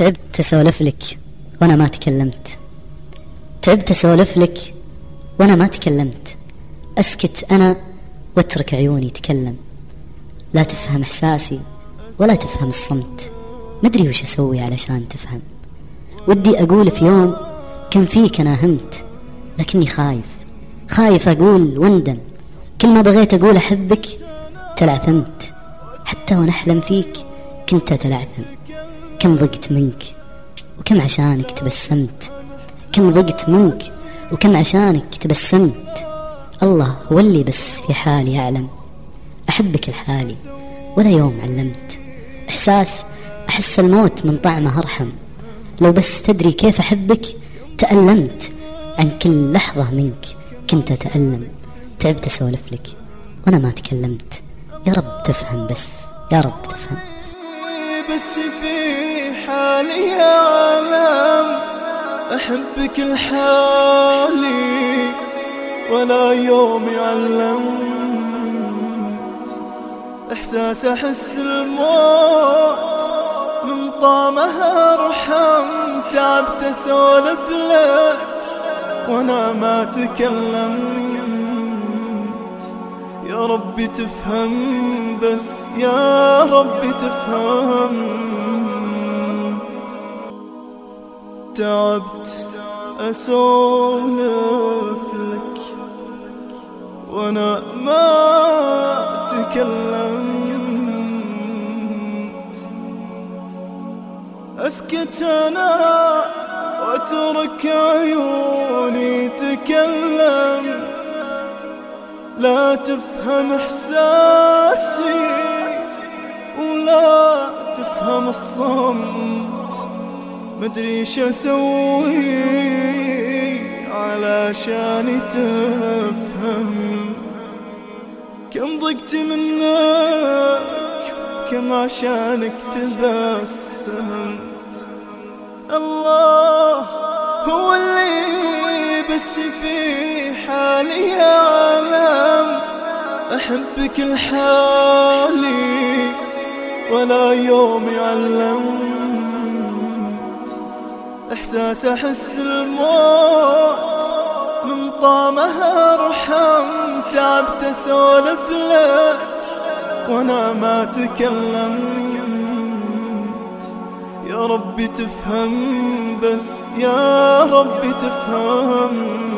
تعبت أسولف لك وأنا ما تكلمت، تعبت أسولف لك وأنا ما تكلمت، أسكت أنا واترك عيوني تكلم. لا تفهم إحساسي ولا تفهم الصمت، مدري وش أسوي علشان تفهم. ودي أقول في يوم كان فيك أنا همت، لكني خايف أقول واندم. كل ما بغيت أقول أحبك تلعثمت، حتى ونحلم فيك كنت أتلعثم. كم ضقت منك وكم عشانك تبسمت، كم ضقت منك وكم عشانك تبسمت. الله هو اللي بس في حالي يعلم، أحبك لحالي ولا يوم علمت. إحساس أحس الموت من طعمه أرحم، لو بس تدري كيف أحبك تألمت. عن كل لحظة منك كنت أتألم، تعبت أسولف لك وأنا ما تكلمت. يا رب تفهم، بس يا رب تفهم. بس في حالي يا عالم أحبك لحالي ولا يوم علمت. إحساس أحس الموت من طعمه أرحم، تعبت أسولف لك وأنا ما تكلمت. يا ربي تفهم، بس يا ربي تفهم. تعبت أسولف لك وأنا ما تكلمت، أسكت أنا واترك عيوني تكلم. لا تفهم إحساسي ولا تفهم الصمت، مدري شو أسوي علشان تفهم. كم ضقت منك كم عشانك تبسمت. الله هو اللي بس في حالي يا عالم أحبك لحالي ولا يوم علمت. إحساس أحس الموت من طعمه أرحم، تعبت أسولف لك وأنا ما تكلمت. يا ربي تفهم، بس يا ربي تفهم.